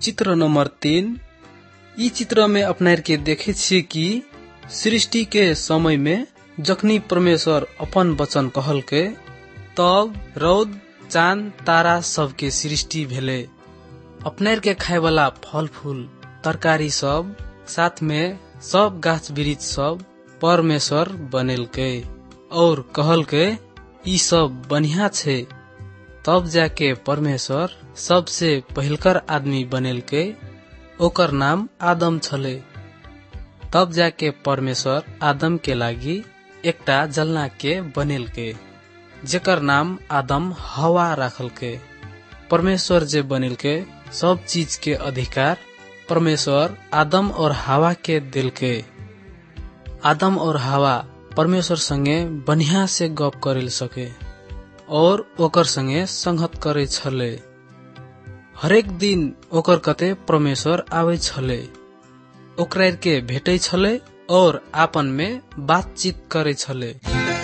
चित्र नंबर 3। ई चित्र में अपनार के देखे छे कि सृष्टि के समय में जखनी परमेश्वर अपन वचन कहल के तब रौद चांद तारा सब के सृष्टि भेले। अपनार के खाए वाला फल फूल तरकारी सब साथ में सब गाछ वृक्ष सब परमेश्वर बनेल के और कहल के ई सब बढ़िया छे। तब जाके परमेश्वर सबसे पहिलकर आदमी बनेल के ओकर नाम आदम छले। तब जाके परमेश्वर आदम के लागी एकटा जलना के बनेल के जेकर नाम आदम हवा राखल के। परमेश्वर जे बनेल के सब चीज के अधिकार परमेश्वर आदम और हवा के दिल के। आदम और हवा परमेश्वर संगे बढ़िया से गप करेल सके और ओकर संगे संगत करे छले। हरेक दिन ओकर कते परमेश्वर आवे छले, ओकरा के भेटे छले और आपन में बातचीत करे छले।